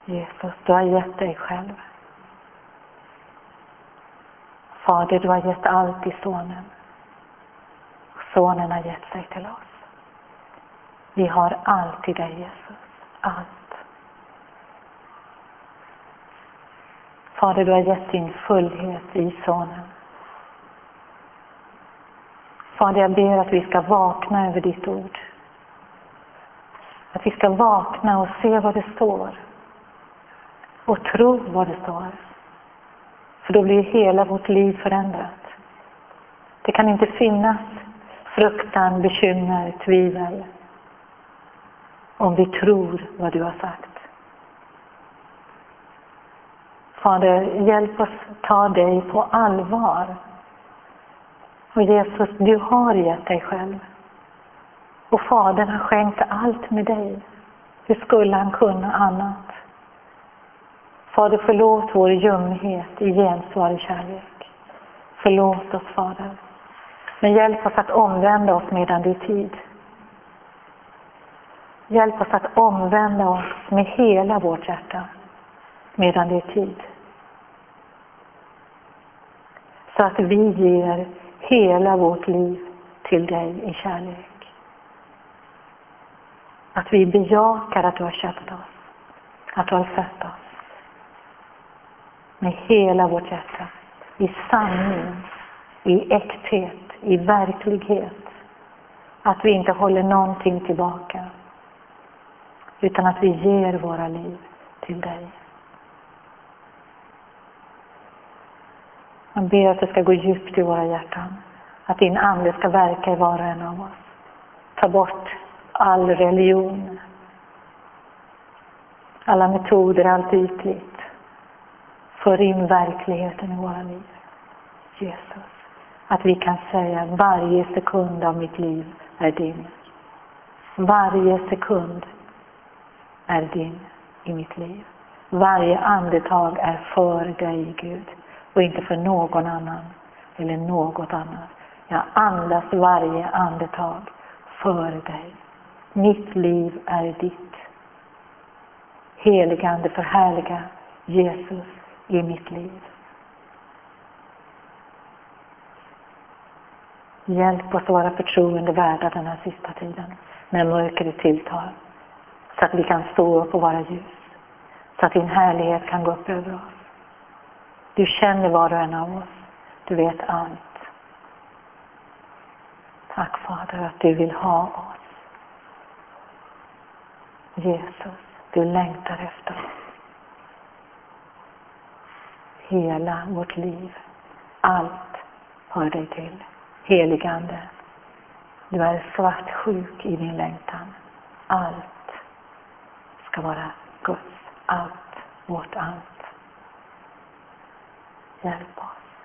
Jesus, du har gett dig själv. Fader, du har gett allt i sonen. Sonen har gett sig till oss. Vi har allt i dig, Jesus. Allt. Fader, du har gett din fullhet i sonen. Fader, jag ber att vi ska vakna över ditt ord. Att vi ska vakna och se vad det står. Och tro vad det står. För då blir hela vårt liv förändrat. Det kan inte finnas fruktan, bekymmer, tvivel. Om vi tror vad du har sagt. Fader, hjälp oss ta dig på allvar. Och Jesus, du har gett dig själv. Och Fadern har skänkt allt med dig. Hur skulle han kunna annat? Fader, förlåt vår ljumhet i gensvarig kärlek. Förlåt oss, Fader. Men hjälp oss att omvända oss medan det är tid. Hjälp oss att omvända oss med hela vårt hjärta medan det är tid. Så att vi ger hela vårt liv till dig i kärlek. Att vi bejakar att du har köpt oss. Att du har fött oss. Med hela vårt hjärta. I sanning. I äkthet. I verklighet. Att vi inte håller någonting tillbaka. Utan att vi ger våra liv till dig. Jag ber att det ska gå djupt i våra hjärtan. Att din ande ska verka i var och en av oss. Ta bort all religion. Alla metoder, allt ytligt. För in verkligheten i våra liv. Jesus. Att vi kan säga varje sekund av mitt liv är din. Varje sekund är din i mitt liv. Varje andetag är för dig, Gud. Och inte för någon annan eller något annat. Jag andas varje andetag för dig. Mitt liv är ditt. Heligande, förhärliga Jesus i mitt liv. Hjälp oss vara förtroendevärda den här sista tiden. När mörkret tilltar. Så att vi kan stå upp och vara ljus. Så att din härlighet kan gå upp över oss. Du känner var och en av oss. Du vet allt. Tack, Fader, att du vill ha oss. Jesus, du längtar efter oss. Hela vårt liv. Allt hör dig till. Heligande. Du är svartsjuk i din längtan. Allt ska vara Guds. Allt. Vårt allt. Hjälp oss.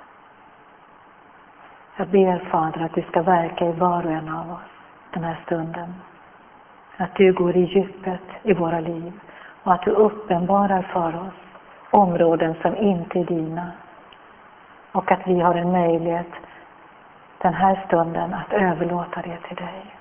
Jag ber, Fader, att du ska verka i var och en av oss den här stunden. Att du går i djupet i våra liv. Och att du uppenbarar för oss områden som inte är dina. Och att vi har en möjlighet den här stunden att överlåta det till dig.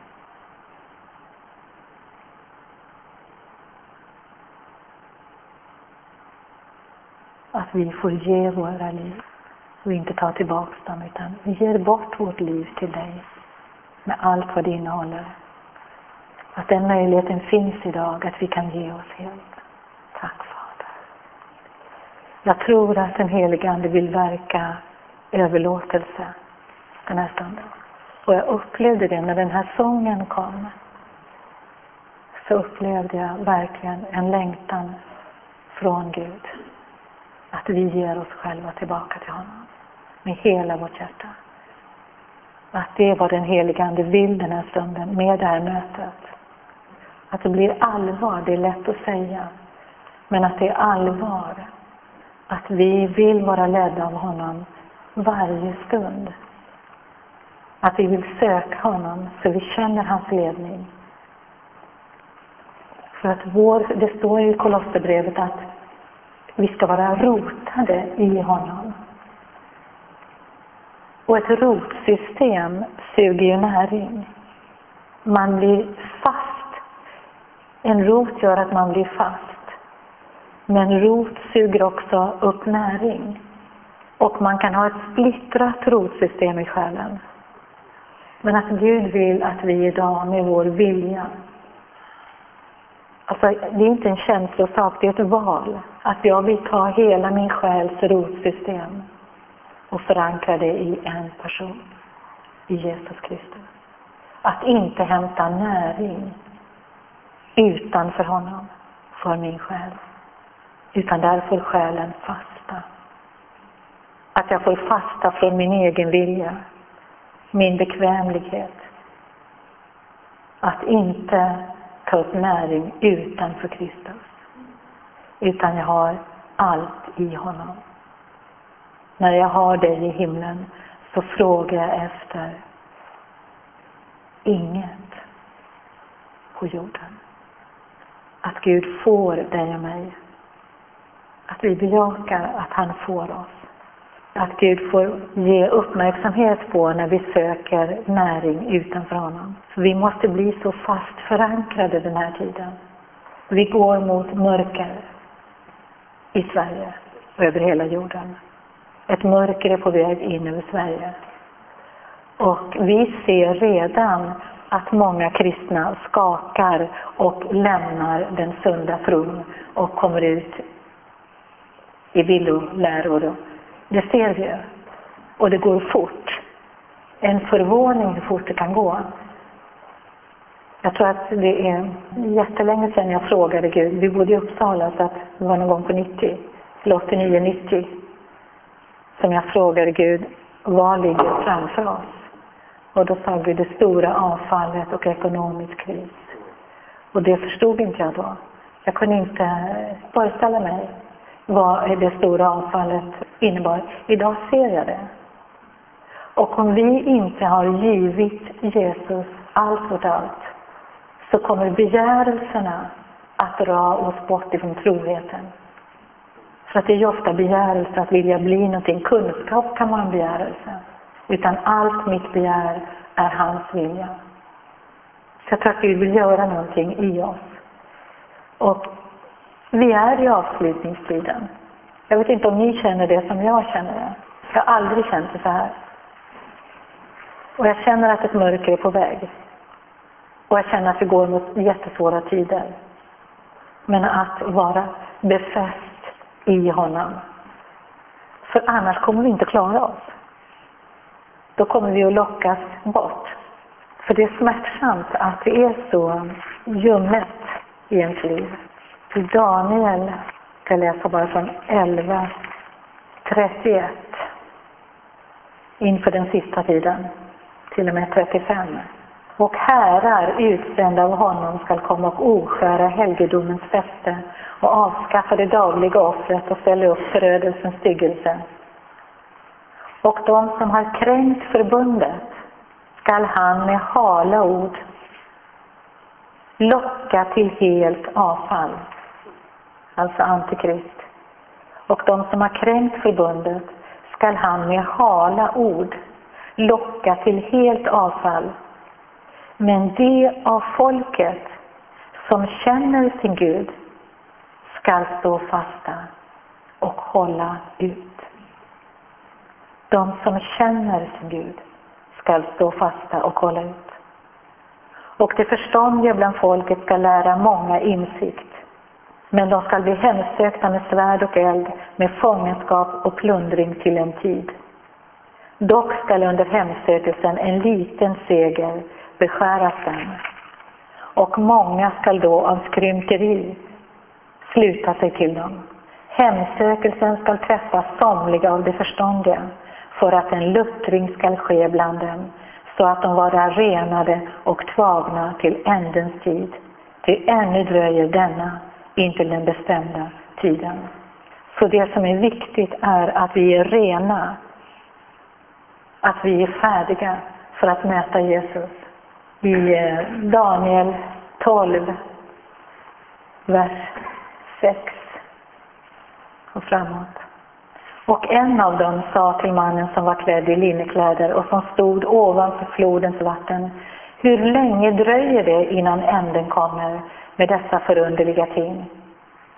Att vi får ge våra liv och inte ta tillbaka dem, utan vi ger bort vårt liv till dig med allt vad det innehåller. Att den möjligheten finns idag, att vi kan ge oss helt. Tack, Fader. Jag tror att den helige Ande vill verka överlåtelse den här stunden. Och jag upplevde det när den här sången kom. Så upplevde jag verkligen en längtan från Gud. Att vi ger oss själva tillbaka till honom. Med hela vårt hjärta. Att det var den helige Ande vill den här stunden med det här mötet. Att det blir allvar, det är lätt att säga. Men att det är allvar. Att vi vill vara ledda av honom varje stund. Att vi vill söka honom så vi känner hans ledning. För att det står i Kolosserbrevet att vi ska vara rotade i honom. Och ett rotsystem suger ju näring. Man blir fast. En rot gör att man blir fast. Men rot suger också upp näring. Och man kan ha ett splittrat rotsystem i själen. Men att Gud vill att vi idag med vår vilja, alltså det är inte en känslosak, det är ett val. Att jag vill ta hela min själs rotsystem och förankra det i en person, i Jesus Kristus. Att inte hämta näring utanför honom för min själ. Utan där får själen fasta. Att jag får fasta från min egen vilja, min bekvämlighet. Att inte ta upp näring utanför Kristus. Utan jag har allt i honom. När jag har dig i himlen så frågar jag efter inget på jorden. Att Gud får dig och mig. Att vi bejakar att han får oss. Att Gud får ge uppmärksamhet på när vi söker näring utanför honom. Så vi måste bli så fast förankrade den här tiden. Vi går mot mörker i Sverige och över hela jorden. Ett mörker är på väg in över Sverige. Och vi ser redan att många kristna skakar och lämnar den sunda tron och kommer ut i villoläror. Det ser vi. Och det går fort. En förvåning hur fort det kan gå. Jag tror att det är jättelänge sedan jag frågade Gud. Vi bodde i Uppsala, så att det var någon gång på 89-90. Som jag frågade Gud, vad ligger framför oss? Och då sa Gud det stora avfallet och ekonomisk kris. Och det förstod inte jag då. Jag kunde inte föreställa mig vad det stora avfallet innebar. Idag ser jag det. Och om vi inte har givit Jesus allt åt allt, så kommer begärelserna att dra oss bort ifrån troheten. För att det är ju ofta begärelse att vilja bli någonting. Kunskap kan vara en begärelse. Utan allt mitt begär är hans vilja. Så jag tror att Gud vill göra någonting i oss. Och vi är i avslutningstiden. Jag vet inte om ni känner det som jag känner det. Jag har aldrig känt det så här. Och jag känner att ett mörker är på väg. Och jag känner att vi går mot jättesvåra tider. Men att vara befäst i honom. För annars kommer vi inte klara oss. Då kommer vi att lockas bort. För det är smärtsamt att det är så ljummet i ens liv. I Daniel, ska jag läsa bara från 11:31. Inför den sista tiden. Till och med 35. Och härar utsända av honom skall komma och oskära helgedomens fäste och avskaffa det dagliga offret och ställa upp förödelsens styggelse. Och de som har kränkt förbundet skall han med hala ord locka till helt avfall. Alltså antikrist. Och de som har kränkt förbundet skall han med hala ord locka till helt avfall. Men det av folket som känner sin Gud skall stå fasta och hålla ut. De som känner sin Gud skall stå fasta och hålla ut. Och det förståndiga bland folket ska lära många insikt. Men de ska bli hemsökta med svärd och eld, med fångenskap och plundring till en tid. Dock skall under hemsökelsen en liten seger beskäras dem. Och många skall då av skrymteri sluta sig till dem. Hemsökelsen skall träffa somliga av de förståndiga, för att en luttring skall ske bland dem, så att de vara renade och tvagna till ändens tid. Till ännu dröjer denna intill den bestämda tiden. Så det som är viktigt är att vi är rena, att vi är färdiga för att möta Jesus. I Daniel 12, vers 6 och framåt. Och en av dem sa till mannen som var klädd i linnekläder och som stod ovanför flodens vatten: hur länge dröjer det innan änden kommer med dessa förunderliga ting?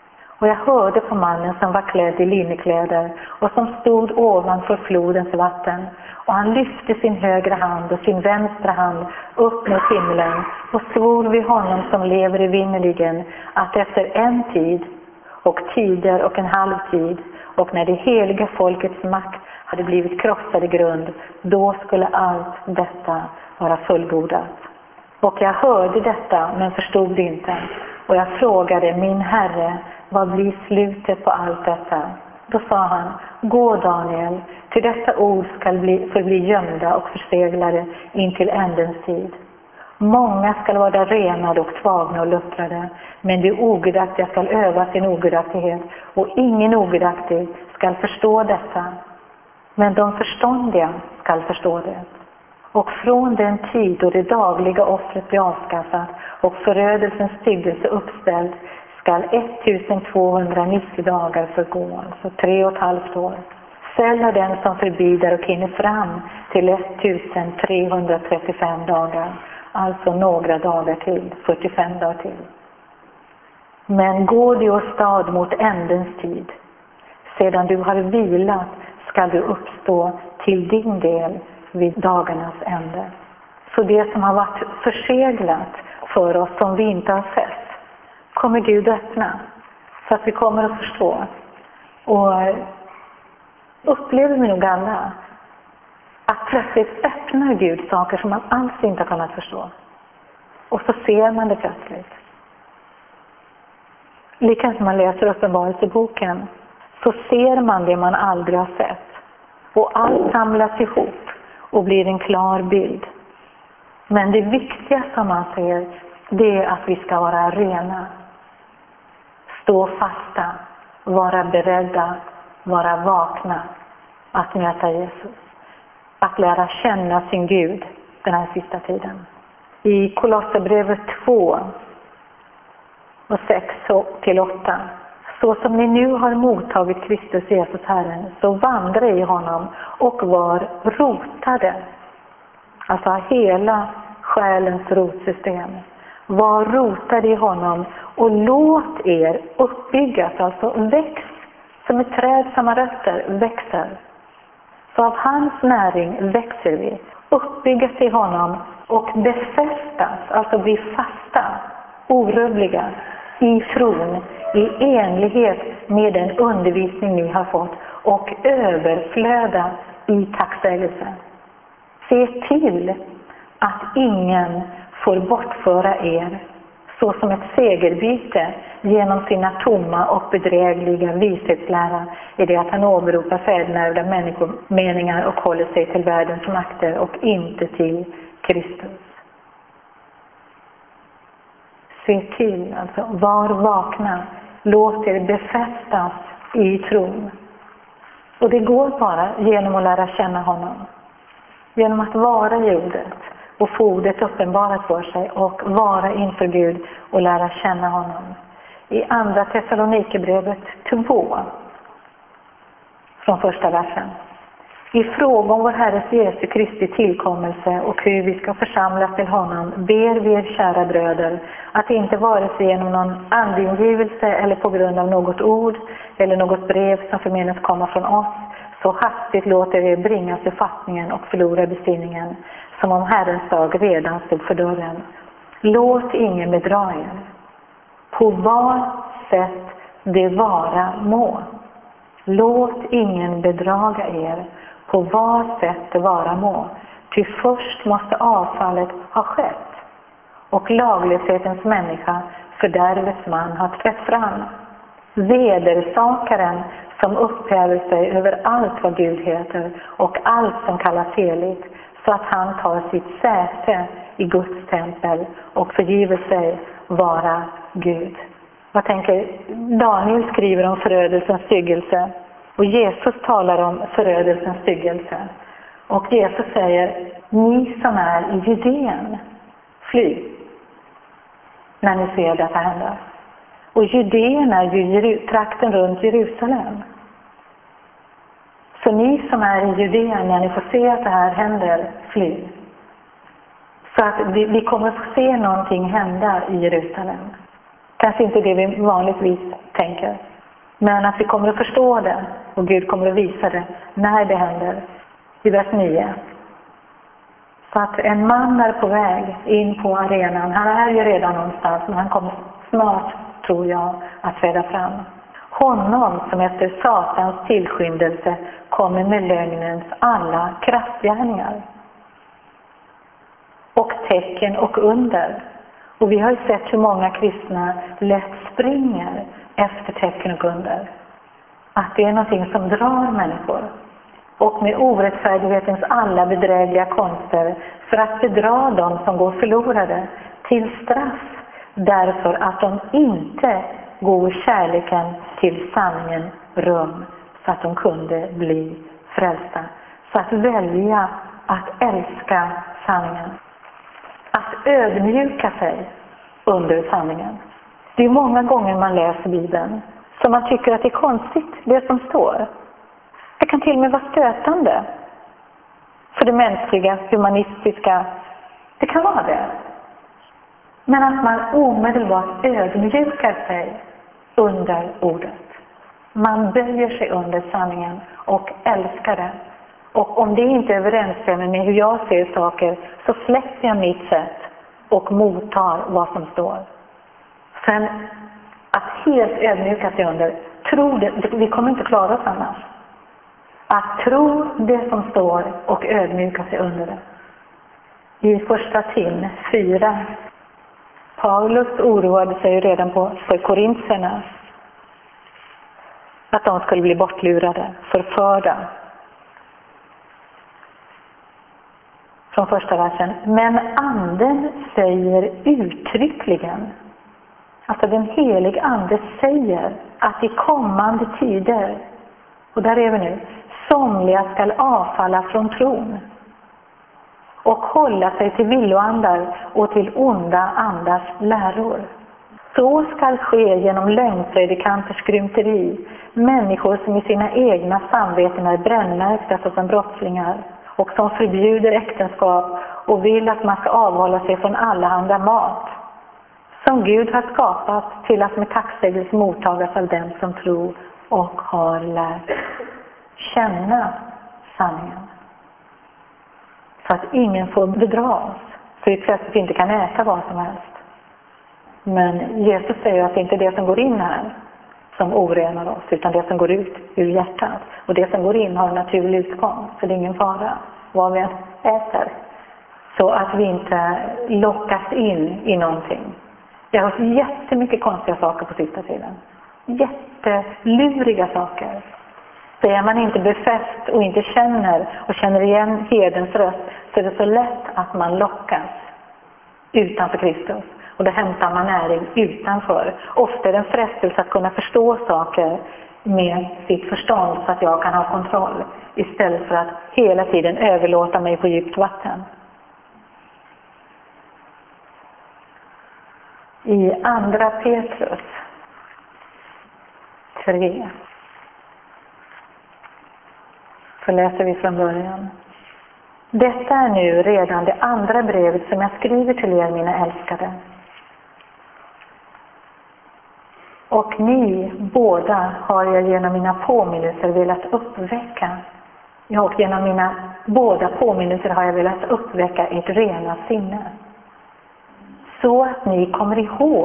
Och jag hörde på mannen som var klädd i linnekläder och som stod ovanför flodens vatten. Och han lyfte sin högra hand och sin vänstra hand upp mot himlen och svor vid honom som lever evinnerligen att efter en tid och tider och en halv tid och när det heliga folkets makt hade blivit krossad i grund, då skulle allt detta vara fullbordat. Och jag hörde detta men förstod det inte. Och jag frågade min Herre, vad blir slutet på allt detta? Då sa han, gå Daniel, till dessa ord ska förbli gömda och förseglade in till ändens tid. Många ska vara renade och tvagna och luttrade, men de ogudaktiga ska öva sin ogudaktighet, och ingen ogudaktig ska förstå detta. Men de förståndiga ska förstå det. Och från den tid då det dagliga offret blir avskaffat och förödelsens styggelse uppställd skall 1290 dagar förgå, alltså 3,5 år. Sälja den som förbider och hinner fram till 1335 dagar, alltså några dagar till, 45 dagar till. Men går du åstad mot ändens tid, sedan du har vilat skall du uppstå till din del vid dagarnas ände. Så det som har varit förseglat för oss som vi inte har sett, kommer Gud öppna så att vi kommer att förstå. Och upplever vi nog alla att plötsligt öppnar Gud saker som man alls inte har kunnat förstå. Och så ser man det plötsligt. Likadant som man läser Uppenbarelseboken så ser man det man aldrig har sett. Och allt samlas ihop och blir en klar bild. Men det viktiga som man ser, det är att vi ska vara rena. Stå fasta, vara beredda, vara vakna att möta Jesus. Att lära känna sin Gud den här sista tiden. I Kolosserbrevet 2 och 6-8. Så som ni nu har mottagit Kristus Jesus Herren, så vandra i honom och var rotade. Alltså hela själens rotsystem. Var rotade i honom och låt er uppbyggas, alltså väx som ett träd som har rötter, växer. Så av hans näring växer vi, uppbyggas i honom och befästas, alltså bli fasta, orubbliga i tron, i enlighet med den undervisning ni har fått och överflöda i tacksägelse. Se till att ingen får bortföra er så som ett segerbyte genom sina tomma och bedrägliga vishetslära i det att han åberopar fäderneärvda människomeningar och håller sig till världens makter och inte till Kristus. Se till, alltså var vakna, låt er befästas i tron. Och det går bara genom att lära känna honom. Genom att vara i ordet och få ordet uppenbarat för sig och vara inför Gud och lära känna honom. I andra Thessalonikerbrevet 2 från första versen. I fråga om vår Herres Jesu Kristi tillkommelse och hur vi ska församlas till honom ber vi er kära bröder att inte vare sig genom någon andingivelse eller på grund av något ord eller något brev som förmenas komma från oss så hastigt låter er bringas i fattningen och förlora besinningen som om Herrens dag redan stod för dörren. Låt ingen bedra er. På vad sätt det vara må. Låt ingen bedraga er. På vad sätt det vara må. Ty först måste avfallet ha skett. Och laglöshetens människa, fördärvets man, har trätt fram. Vedersakaren som upphäver sig över allt vad Gud heter och allt som kallas heligt, så att han tar sitt säte i Guds tempel och förgiver sig vara Gud. Jag tänker, Daniel skriver om förödelsens styggelse och Jesus talar om förödelsens styggelse. Och Jesus säger, ni som är i Judeen, fly när ni ser detta hända. Och Judeen är ju trakten runt Jerusalem. Så ni som är i Judeen, när ni får se att det här händer, fly. Så att vi kommer att få se någonting hända i Jerusalem. Kanske inte det vi vanligtvis tänker. Men att vi kommer att förstå det och Gud kommer att visa det när det händer. I vers 9. Så att en man är på väg in på arenan. Han är ju redan någonstans, men han kommer snart, tror jag, att träda fram. Honom som efter Satans tillskyndelse kommer med lögnens alla kraftgärningar. Och tecken och under. Och vi har ju sett hur många kristna lätt springer efter tecken och under. Att det är någonting som drar människor. Och med orättfärdighetens alla bedrägliga konster för att bedra dem som går förlorade till straff. Därför att de inte går kärleken till sanningen rum så att de kunde bli frälsta. Så att välja att älska sanningen. Att ödmjuka sig under sanningen. Det är många gånger man läser Bibeln som man tycker att det är konstigt, det som står. Det kan till och med vara stötande för det mänskliga, humanistiska. Det kan vara det. Men att man omedelbart ödmjukar sig under ordet. Man böjer sig under sanningen och älskar det. Och om det inte överensstämmer med hur jag ser saker så släpper jag mitt sätt och mottar vad som står. Sen att helt ödmjuka sig under, tro det, vi kommer inte klara oss annars. Att tro det som står och ödmjuka sig under det. I första Tim 4. Paulus oroade sig redan för korinterna att de skulle bli bortlurade, förförda. Från första versen. Men anden säger uttryckligen, alltså den heliga ande säger att i kommande tider, och där är vi nu, somliga skall avfalla från tron och hålla sig till villoandar och till onda andars läror. Så skall ske genom lögnpredikanters skrymteri, människor som i sina egna samveten är brännmärkta såsom brottslingar och som förbjuder äktenskap och vill att man ska avhålla sig från alla andra mat som Gud har skapat till att med tacksägelse mottagas av den som tror och har lärt känna sanningen. Så att ingen får bedra oss, så vi plötsligt inte kan äta vad som helst. Men Jesus säger att det inte är det som går in här som orenar oss, utan det som går ut ur hjärtat. Och det som går in har en naturlig utgång, så det är ingen fara vad vi äter. Så att vi inte lockas in i någonting. Jag har hört jättemycket konstiga saker på sista tiden. Jätteluriga saker. Så är man inte befäst och inte känner igen herdens röst, så är det så lätt att man lockas utanför Kristus. Och då hämtar man näring utanför. Ofta är det en frestelse att kunna förstå saker med sitt förstånd så att jag kan ha kontroll. Istället för att hela tiden överlåta mig på djupt vatten. I andra Petrus 3. Så läser vi från början. Detta är nu redan det andra brevet som jag skriver till er, mina älskade. Och ni båda har jag genom mina påminnelser velat uppväcka. Och genom mina båda påminnelser har jag velat uppväcka ert rena sinne. Så att ni kommer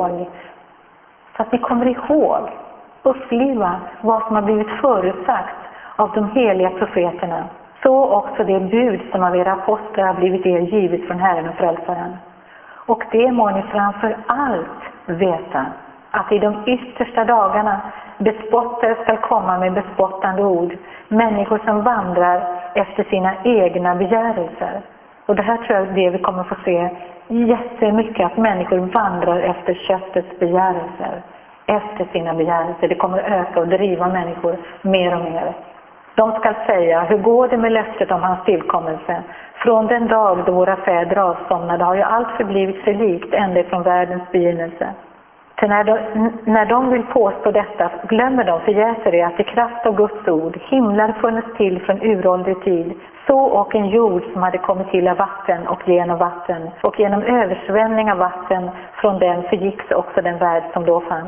ihåg, uppleva vad som har blivit förutsagt av de heliga profeterna. Så också det bud som av era apostlar har blivit er givet från Herren och Frälsaren. Och det må ni framför allt veta, att i de yttersta dagarna bespottare skall komma med bespottande ord, människor som vandrar efter sina egna begärelser. Och det här tror jag är det vi kommer få se jättemycket, att människor vandrar efter köttets begärelser, efter sina begärelser. Det kommer att öka och driva människor mer och mer. De ska säga, hur går det med löftet om hans tillkommelse? Från den dag då våra fäder avsomnade har ju allt förblivit sig likt ända från världens begynnelse. För när de vill påstå detta glömmer de förgäter det att i kraft av Guds ord himlar funnits till från uråldrig tid, så och en jord som hade kommit till av vatten och genom vatten, och genom översvämning av vatten från den förgicks också den värld som då fanns.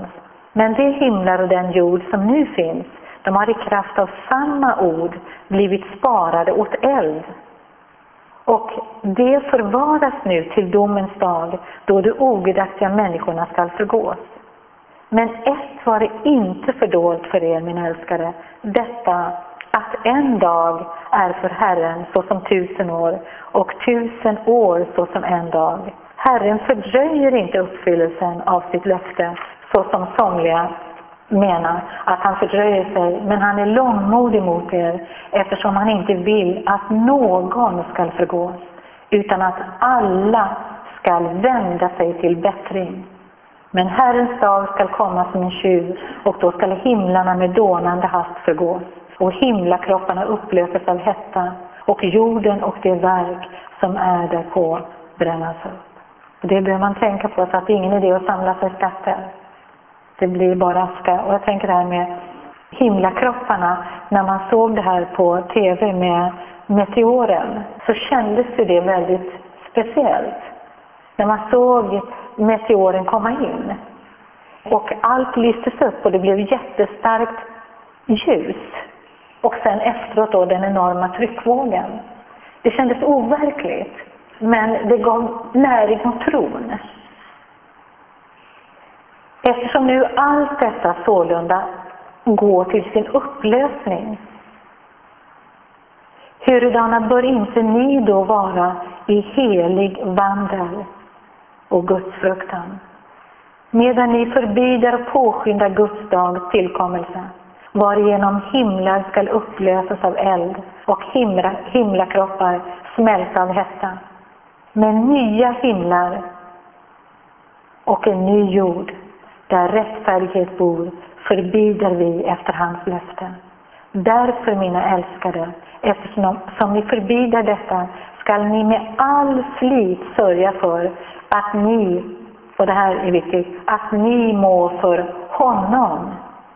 Men de himlar och den jord som nu finns, de har i kraft av samma ord blivit sparade åt eld. Och det förvaras nu till domens dag, då de ogudaktiga människorna skall förgås. Men ett var det inte fördolt för er, min älskare, detta att en dag är för Herren såsom 1000 år och 1000 år såsom en dag. Herren fördröjer inte uppfyllelsen av sitt löfte, så som somliga menar att han fördröjer sig, men han är långmodig mot er, eftersom han inte vill att någon ska förgås, utan att alla ska vända sig till bättring. Men Herrens dag ska komma som en tjuv, och då ska himlarna med dånande hast förgås, och himlakropparna upplöses av hetta, och jorden och det verk som är därpå brännas upp. Det behöver man tänka på, så att det är ingen idé att samla sig skatter. Det blir bara aska. Och jag tänker det här med himlakropparna. När man såg det här på tv med meteoren, så kändes det väldigt speciellt. När man såg meteoren komma in. Och allt lystes upp och det blev jättestarkt ljus. Och sen efteråt då den enorma tryckvågen. Det kändes overkligt. Men det gav näring och tron. Eftersom nu allt detta sålunda går till sin upplösning, hurdana bör inte ni då vara i helig vandel och Guds fruktan, medan ni förbider och påskyndar Guds dags tillkommelse, varigenom himlar skall upplösas av eld och himlakroppar smälta av hetta. Men nya himlar och en ny jord, där rättfärdighet bor, förbider vi efter hans löfte. Därför, mina älskade, eftersom ni förbider detta, skall ni med all flit sörja för att ni, och det här är viktigt, att ni må för honom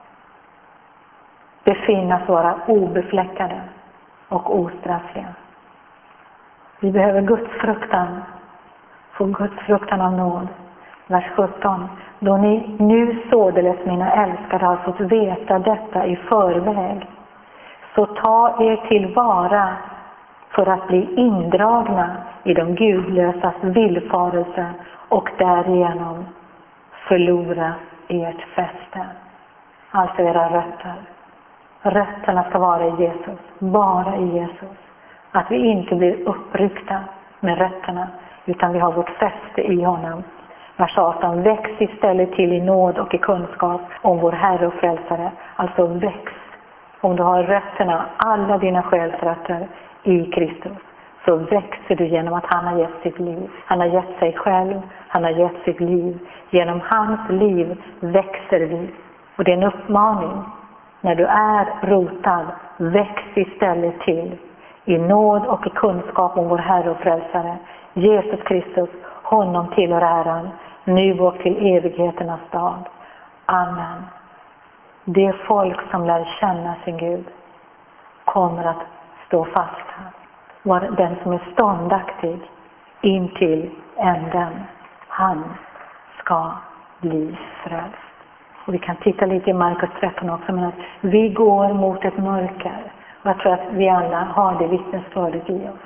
befinnas vara obefläckade och ostraffliga. Vi behöver Guds fruktan, få Guds fruktan av nåd. Vers 17. Då ni nu således, mina älskade, har fått veta detta i förväg, så ta er tillvara för att bli indragna i de gudlösas villfarelse och därigenom förlora ert fäste. Alltså era rötter. Rötterna ska vara i Jesus, bara i Jesus. Att vi inte blir uppryckta med rötterna, utan vi har vårt fäste i honom. Vers 18. Väx istället till i nåd och i kunskap om vår Herre och Frälsare. Alltså väx. Om du har rötterna, alla dina själsrötter i Kristus, så växer du genom att han har gett sitt liv. Han har gett sig själv, han har gett sitt liv. Genom hans liv växer vi. Och det är en uppmaning. När du är rotad, väx istället till i nåd och i kunskap om vår Herre och Frälsare, Jesus Kristus. Honom tillhör äran, nu och till evigheternas dag. Amen. Det folk som lär känna sin Gud kommer att stå fast här. Den som är ståndaktig in till änden, han ska bli frälst. Och vi kan titta lite i Markus 13 också, men att vi går mot ett mörker. Och jag tror att vi alla har det vittnesbördet i oss.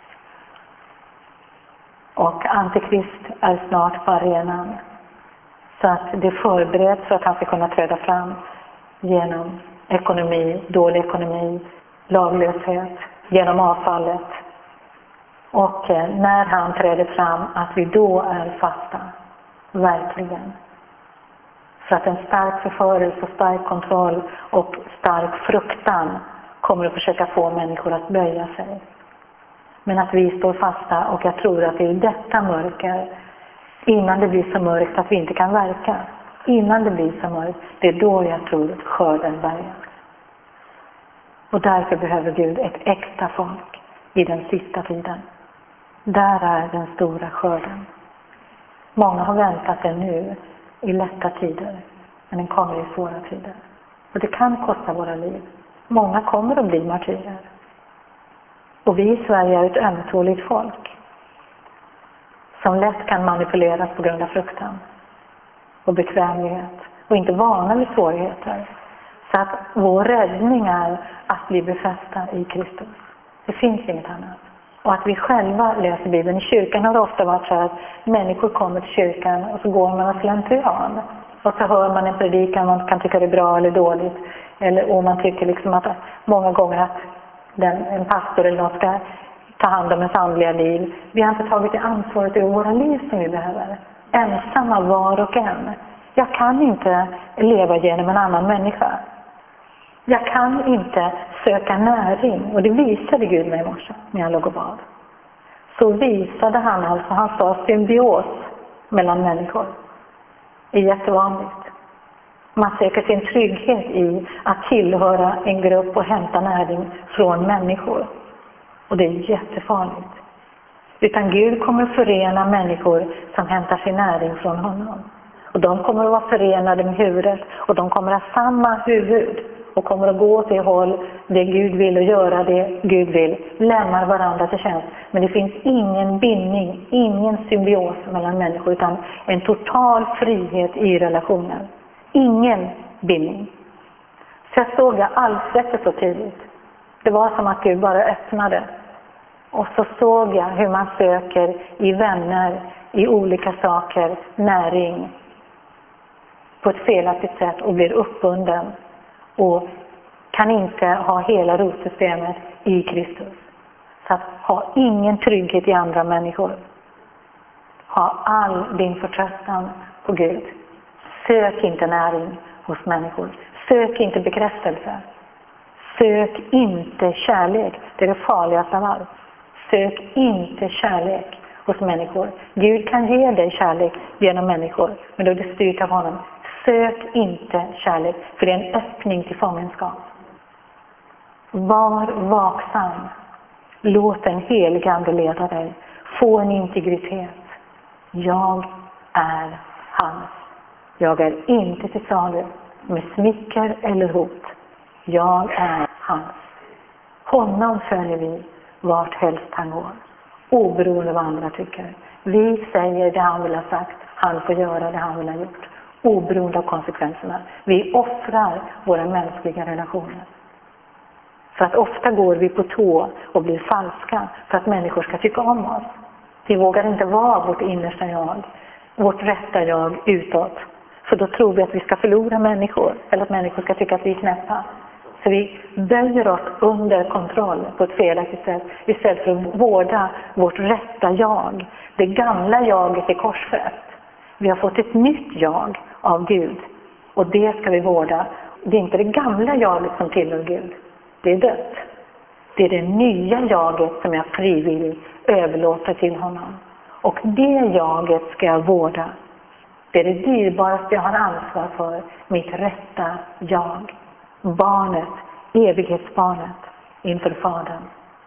Och Antikrist är snart på arenan. Så att det förbereds för att han ska kunna träda fram genom ekonomi, dålig ekonomi, laglöshet, genom avfallet. Och när han träder fram, att vi då är fasta. Verkligen. Så att en stark förförelse, stark kontroll och stark fruktan kommer att försöka få människor att böja sig. Men att vi står fasta, och jag tror att det är detta mörker, innan det blir så mörkt att vi inte kan verka. Innan det blir så mörkt, det är då jag tror skörden börjar. Och därför behöver Gud ett äkta folk i den sista tiden. Där är den stora skörden. Många har väntat den nu i lätta tider, men den kommer i svåra tider. Och det kan kosta våra liv. Många kommer att bli martyrer. Och vi i Sverige är ett ömtåligt folk som lätt kan manipuleras på grund av fruktan och bekvämlighet och inte vana vid svårigheter. Så att vår räddning är att bli befästa i Kristus. Det finns inget annat. Och att vi själva läser Bibeln. I kyrkan har det ofta varit så att människor kommer till kyrkan och så går man och slentrian. Och så hör man en predikan, man kan tycka det är bra eller dåligt. Och man tycker liksom att många gånger att en pastor eller något ska ta hand om ens andliga liv. Vi har inte tagit det ansvaret i våra liv som vi behöver. Ensamma var och en. Jag kan inte leva genom en annan människa. Jag kan inte söka näring. Och det visade Gud mig i morse när jag låg och bad. Så visade han alltså, han sa symbios mellan människor. Det är jättevanligt. Man söker sin trygghet i att tillhöra en grupp och hämta näring från människor. Och det är jättefarligt. Utan Gud kommer att förena människor som hämtar sin näring från honom. Och de kommer att vara förenade med huvudet. Och de kommer att ha samma huvud. Och kommer att gå till håll det Gud vill och göra det Gud vill. Lämnar varandra till tjänst. Men det finns ingen bindning, ingen symbios mellan människor. Utan en total frihet i relationen. Ingen bindning. Så jag såg allt så tydligt. Det var som att Gud bara öppnade. Och så såg jag hur man söker i vänner, i olika saker, näring. På ett felaktigt sätt och blir uppbunden. Och kan inte ha hela rotsystemet i Kristus. Så att ha ingen trygghet i andra människor. Ha all din förtröstan på Gud. Sök inte näring hos människor. Sök inte bekräftelse. Sök inte kärlek. Det är det farligaste av allt. Sök inte kärlek hos människor. Gud kan ge dig kärlek genom människor. Men då är det styrt av honom. Sök inte kärlek. För det är en öppning till fångenskap. Var vaksam. Låt en helig ande leda dig. Få en integritet. Jag är hans. Jag är inte till salu med smicker eller hot. Jag är hans. Honom följer vi vart helst han går. Oberoende vad andra tycker. Vi säger det han vill ha sagt. Han får göra det han vill ha gjort. Oberoende av konsekvenserna. Vi offrar våra mänskliga relationer. För att ofta går vi på tå och blir falska för att människor ska tycka om oss. Vi vågar inte vara vårt innersta jag. Vårt rätta jag utåt. För då tror vi att vi ska förlora människor. Eller att människor ska tycka att vi är knäppa. Så vi böjer oss under kontroll på ett felaktigt sätt. Istället för att vårda vårt rätta jag. Det gamla jaget är korsfäst. Vi har fått ett nytt jag av Gud. Och det ska vi vårda. Det är inte det gamla jaget som tillhör Gud. Det är dött. Det är det nya jaget som jag frivilligt överlåter till honom. Och det jaget ska jag vårda. Det är det dyrbaraste jag har ansvar för. Mitt rätta jag. Barnet, evighetsbarnet inför Fadern.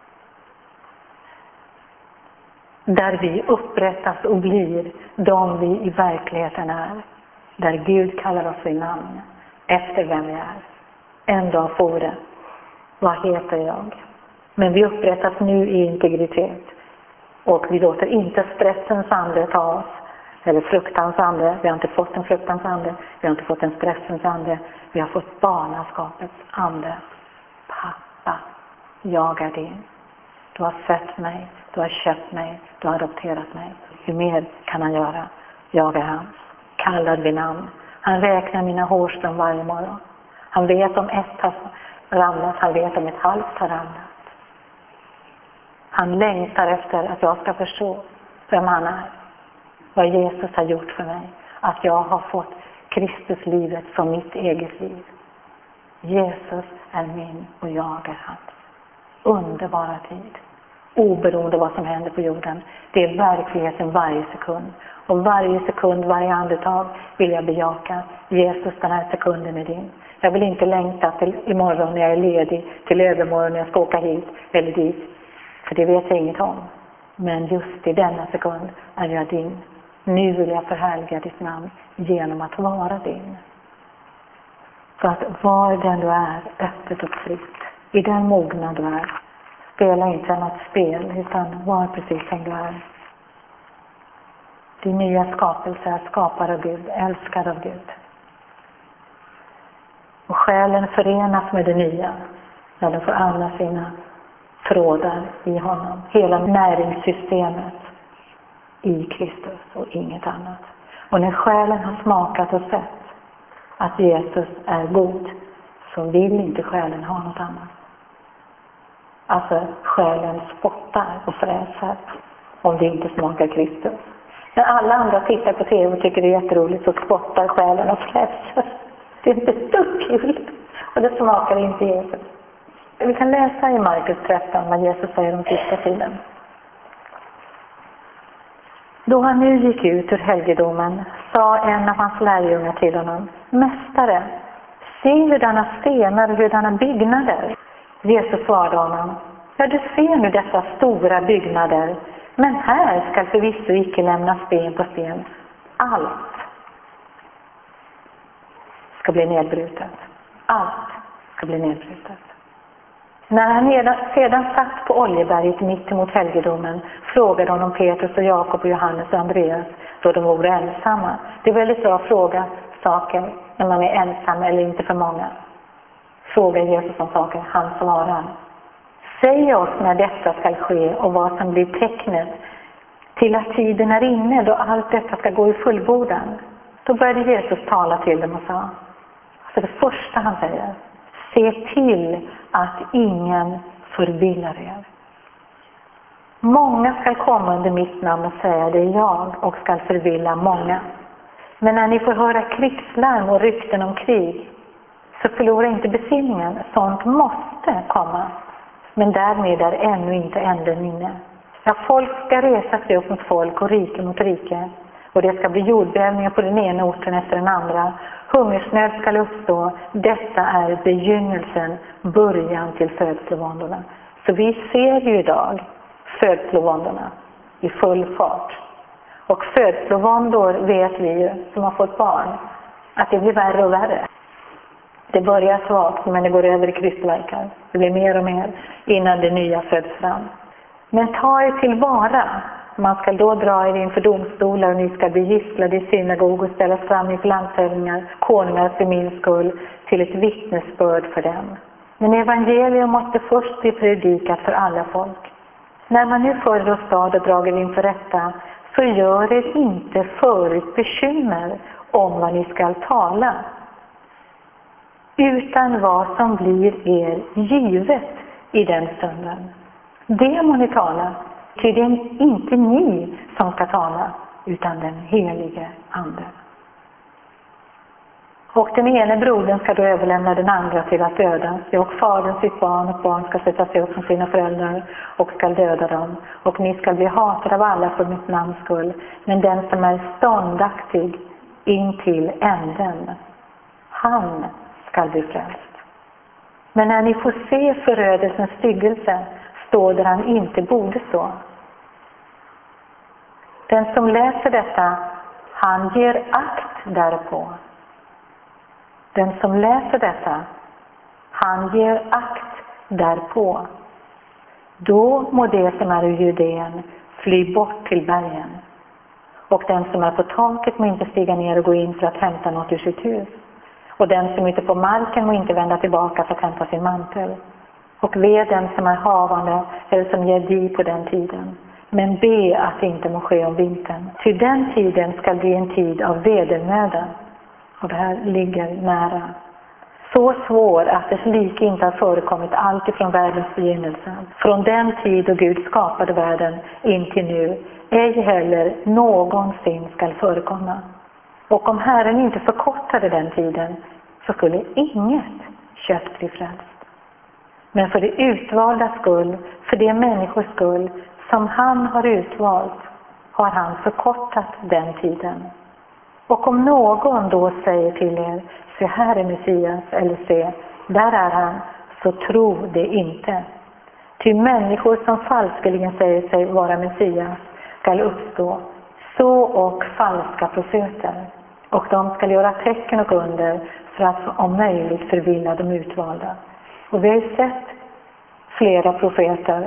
Där vi upprättas och blir de vi i verkligheten är. Där Gud kallar oss vid namn efter vem vi är. En dag får det. Vad heter jag? Men vi upprättas nu i integritet. Och vi låter inte stressens ande ta oss. Eller fruktans ande. Vi har inte fått en fruktans ande. Vi har inte fått en stressens ande. Vi har fått barnaskapets ande. Pappa, jag är din. Du har fött mig. Du har köpt mig. Du har adopterat mig. Hur mer kan han göra? Jag är hans. Kallad vid namn. Han räknar mina hårstrån varje morgon. Han vet om ett har ramlat. Han vet om ett halvt har ramlat. Han längtar efter att jag ska förstå vem han är. Vad Jesus har gjort för mig. Att jag har fått Kristuslivet som mitt eget liv. Jesus är min och jag är hans. Underbara tid. Oberoende vad som händer på jorden. Det är verkligheten varje sekund. Och varje sekund, varje andetag vill jag bejaka. Jesus, den här sekunden är din. Jag vill inte längta till imorgon när jag är ledig. Till övermorgon när jag ska åka hit eller dit. För det vet jag inget om. Men just i denna sekund är jag din. Nu vill jag förhärliga ditt namn genom att vara din. Så att var den du är, öppet och fritt. I den mognad du är. Spela inte något spel, utan var precis som du är. Din nya skapelse är skapad av Gud, älskad av Gud. Och själen förenas med det nya när den får alla sina trådar i honom. Hela näringssystemet i Kristus och inget annat. Och när själen har smakat och sett att Jesus är god, så vill inte själen ha något annat. Alltså själen spottar och fräser om det inte smakar Kristus. När alla andra tittar på tv och tycker det är jätteroligt, så spottar själen och fräser. Det är inte så kul. Och det smakar inte Jesus. Vi kan läsa i Markus 13 vad Jesus säger om sista tiden. Då han nu gick ut ur helgedomen sa en av hans lärjungar till honom: Mästare, se hurdana stenar och hurdana byggnader. Jesus svarade honom: Ja, du ser nu dessa stora byggnader, men här ska förvisso icke lämnas sten på sten. Allt ska bli nedbrutet. Allt ska bli nedbrutet. När han sedan satt på Oljeberget mitt emot helgedomen frågade honom Petrus och Jakob och Johannes och Andreas då de vore ensamma. Det är väldigt bra att fråga saker när man är ensam eller inte för många. Frågar Jesus om saker, han svarar: Säg oss när detta ska ske och vad som blir tecknet till att tiden är inne då allt detta ska gå i fullbordan. Då började Jesus tala till dem och sa, för det första han säger: Se till att ingen förvillar er. Många ska komma under mitt namn och säga det är jag och ska förvilla många. Men när ni får höra krigslarm och rykten om krig, så förlora inte besinningen. Sånt måste komma. Men därmed är ännu inte änden inne. Ja, folk ska resa sig upp mot folk och rike mot rike. Och det ska bli jordbävningar på den ena orten efter den andra. Hungersnöd ska uppstå. Detta är begynnelsen, början till födslovåndorna. Så vi ser ju idag födslovåndorna i full fart. Och födslovåndor vet vi ju, som har fått barn, att det blir värre och värre. Det börjar svagt, men det går över i krystverkar. Det blir mer och mer innan det nya föds fram. Men ta er tillvara. Man ska då dra er inför domstolar och ni ska bli gisslade i synagog och ställas fram inför landshövdingar, konungar för min skull, till ett vittnesbörd för dem. Men evangelium måste först bli predikat för alla folk. När man nu för er stad och drager inför rätta, så gör er inte förut bekymmer om vad ni ska tala, utan vad som blir er givet i den stunden. Det må ni tala, ty det är inte ni som ska tala, utan den helige Ande. Och den ene brodern ska då överlämna den andra till att dödas, och fadern sitt barn, och barn ska sätta sig upp som sina föräldrar och ska döda dem. Och ni ska bli hatade av alla för mitt namns skull, men den som är ståndaktig in till änden, han ska bli frälst. Men när ni får se förödelsens styggelse, stå där han inte borde stå. Den som läser detta, han ger akt därpå. Den som läser detta, han ger akt därpå. Då må det som är i Judeen fly bort till bergen. Och den som är på taket må inte stiga ner och gå in för att hämta något ur sitt hus. Och den som är ute på marken må inte vända tillbaka för att hämta sin mantel. Och ve den som är havande eller som ger di på den tiden. Men be att det inte må ske om vintern. Ty den tiden ska bli en tid av vedermöda. Och det här ligger nära. Så svår att dess like inte har förekommit allt ifrån världens begynnelse. Från den tid då Gud skapade världen in till nu, ej heller någonsin skall förekomma. Och om Herren inte förkortade den tiden, så skulle inget kött bli frälst. Men för det utvalda skull, för det människors skull som han har utvalt, har han förkortat den tiden. Och om någon då säger till er, se här är Messias, eller se, där är han, så tro det inte. Ty människor som falskeligen säger sig vara Messias skall uppstå, så och falska profeter. Och de skall göra tecken och under för att om möjligt förvilla de utvalda. Och vi har ju sett flera profeter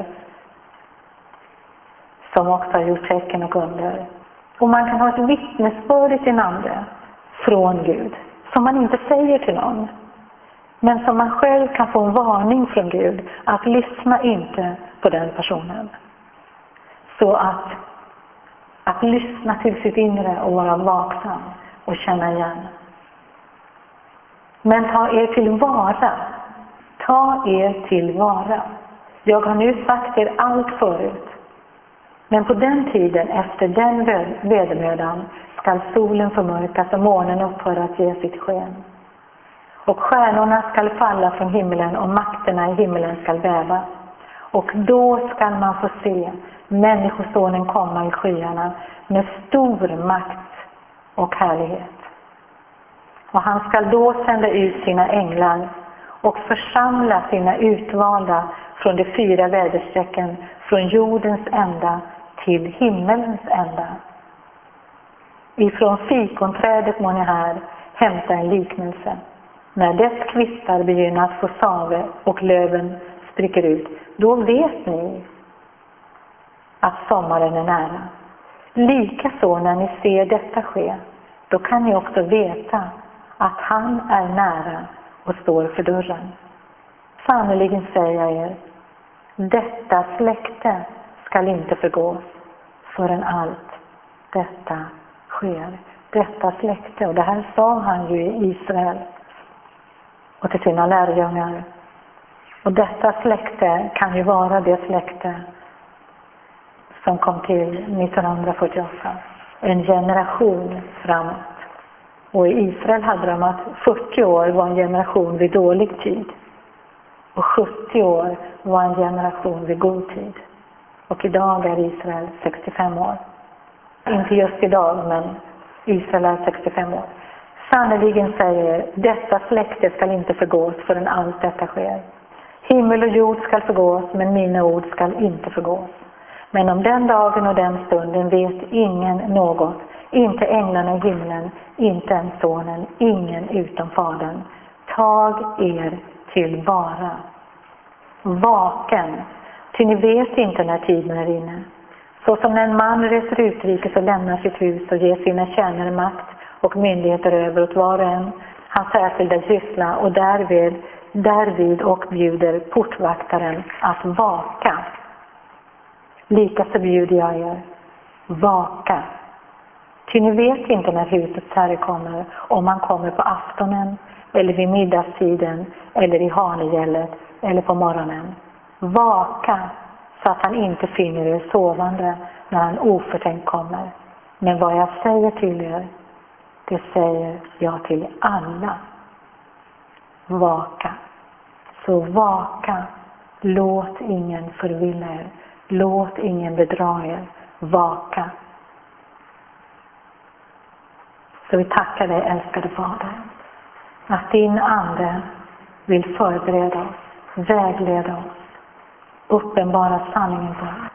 som också har gjort tecken och under. Och man kan ha ett vittnesbörd i sin ande från Gud, som man inte säger till någon. Men som man själv kan få en varning från Gud att lyssna inte på den personen. Så att lyssna till sitt inre och vara vaksam och känna igen. Men ta er tillvara. Ta er tillvara. Jag har nu sagt er allt förut. Men på den tiden efter den vedermödan skall solen förmörkas och månen upphöra att ge sitt sken. Och stjärnorna skall falla från himlen och makterna i himlen skall bäva. Och då skall man få se människosonen komma i skyarna med stor makt och härlighet. Och han skall då sända ut sina änglar och församla sina utvalda från de 4 väderstrecken, från jordens ända till himmelens ända. Ifrån fikonträdet må ni här hämta en liknelse. När dess kvistar begynner att få save och löven spricker ut, då vet ni att sommaren är nära. Likaså när ni ser detta ske, då kan ni också veta att han är nära och står för dörren. Sannoliken säger jag er, detta släkte skall inte förgås förrän allt detta sker. Detta släkte, och det här sa han ju i Israel och till sina lärjungar. Och detta släkte kan ju vara det släkte som kom till 1948. En generation framåt. Och i Israel hade de att 40 år var en generation vid dålig tid. Och 70 år var en generation vid god tid. Och idag är Israel 65 år. Inte just idag, men Israel är 65 år. Sannoliken säger, detta släkte skall inte förgås förrän allt detta sker. Himmel och jord skall förgås, men mina ord skall inte förgås. Men om den dagen och den stunden vet ingen något, inte änglarna i himlen, inte ens sonen, ingen utom fadern. Tag er tillvara. Vaken, ty ni vet inte när tiden är inne. Så som när en man reser utrikes och lämnar sitt hus och ger sina tjänare makt och myndigheter över åt var och en, hans särskilda syssla, och därvid och bjuder portvaktaren att vaka. Likaså bjuder jag er, vaka. Ty ni vet inte när husets herre kommer, om han kommer på aftonen, eller vid middagstiden, eller i hanegället, eller på morgonen. Vaka, så att han inte finner er sovande när han oförtänkt kommer. Men vad jag säger till er, det säger jag till alla. Vaka. Så vaka, låt ingen förvilla er. Låt ingen bedra er. Vaka. Så vi tackar dig, älskade Fader, att din ande vill förbereda oss, vägleda oss, uppenbara sanningen på oss.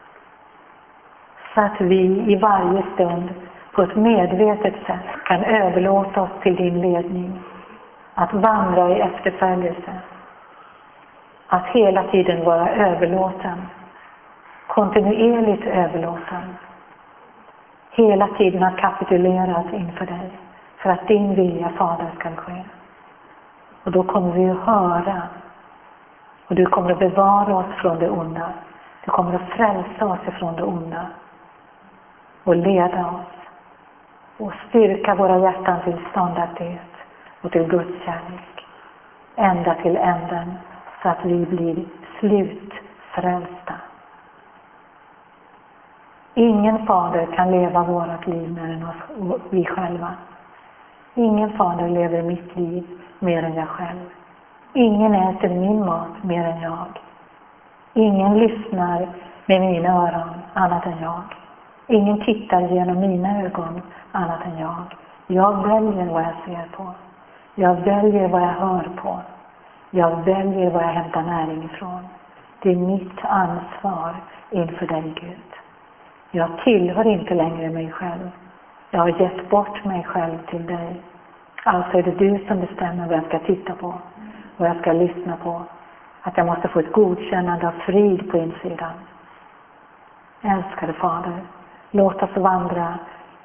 Så att vi i varje stund på ett medvetet sätt kan överlåta oss till din ledning. Att vandra i efterföljelse. Att hela tiden vara överlåten. Kontinuerligt överlåten. Hela tiden att kapituleras inför dig. För att din vilja, Fader, ska ske. Och då kommer vi att höra. Och du kommer att bevara oss från det onda. Du kommer att frälsa oss ifrån det onda. Och leda oss. Och styrka våra hjärtan till ståndaktighet. Och till Guds kärlek. Ända till änden. Så att vi blir slutfrälsta. Ingen fader kan leva vårt liv mer än vi själva. Ingen fader lever mitt liv mer än jag själv. Ingen äter min mat mer än jag. Ingen lyssnar med mina öron annat än jag. Ingen tittar genom mina ögon annat än jag. Jag väljer vad jag ser på. Jag väljer vad jag hör på. Jag väljer vad jag hämtar näring ifrån. Det är mitt ansvar inför dig, Gud. Jag tillhör inte längre mig själv. Jag har gett bort mig själv till dig. Alltså är det du som bestämmer vad jag ska titta på. Vad jag ska lyssna på. Att jag måste få ett godkännande av frid på insidan. Älskade Fader, låt oss vandra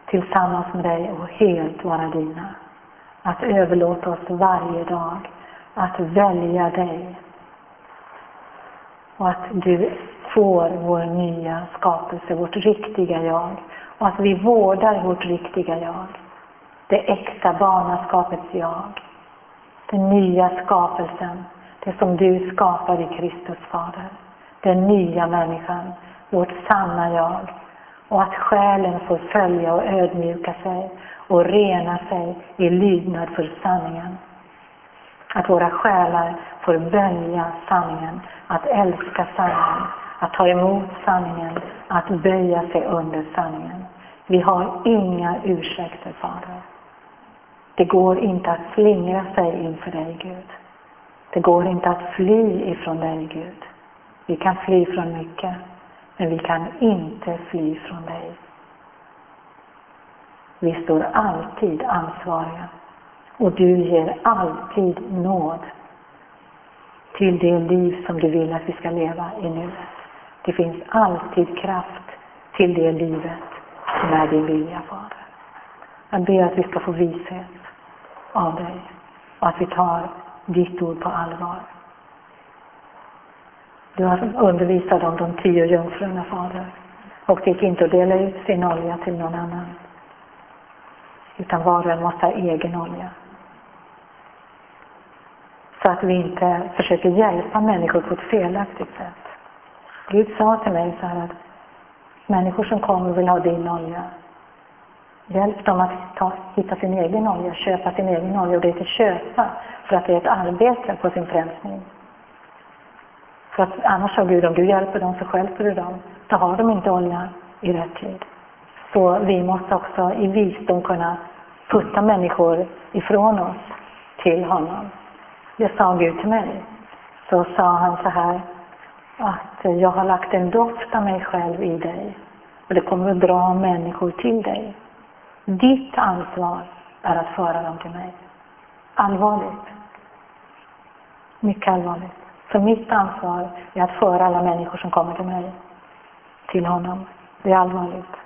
tillsammans med dig och helt vara dina. Att överlåta oss varje dag att välja dig. Och att du får vår nya skapelse, vårt riktiga jag. Och att vi vårdar vårt riktiga jag. Det äkta barnaskapets jag. Den nya skapelsen. Det som du skapar i Kristus, Fader. Den nya människan. Vårt sanna jag. Och att själen får följa och ödmjuka sig. Och rena sig i lydnad för sanningen. Att våra själar får välja sanningen. Att älska sanningen. Att ta emot sanningen. Att böja sig under sanningen. Vi har inga ursäkter, Fader. Det går inte att slingra sig inför dig, Gud. Det går inte att fly ifrån dig, Gud. Vi kan fly från mycket. Men vi kan inte fly från dig. Vi står alltid ansvariga. Och du ger alltid nåd till det liv som du vill att vi ska leva i nuet. Det finns alltid kraft till det livet som är din vilja, Fader. Jag ber att vi ska få vishet av dig. Och att vi tar ditt ord på allvar. Du har undervisat om de 10 jungfrurna, Fader. Och det gick inte att dela ut sin olja till någon annan. Utan var och en måste ha egen olja. Så att vi inte försöker hjälpa människor på ett felaktigt sätt. Gud sa till mig så här att människor som kommer vill ha din olja. Hjälp dem att hitta sin egen olja, köpa sin egen olja. Och det är inte köpa för att det är ett arbete på sin frälsning. För att annars sa Gud, om du hjälper dem så hjälper du dem. Så har de inte olja i rätt tid. Så vi måste också i visdom kunna putta människor ifrån oss till honom. Det sa Gud till mig. Så sa han så här, att jag har lagt en doft av mig själv i dig. Och det kommer att dra människor till dig. Ditt ansvar är att föra dem till mig. Allvarligt. Mycket allvarligt. Så mitt ansvar är att föra alla människor som kommer till mig till honom. Det är allvarligt.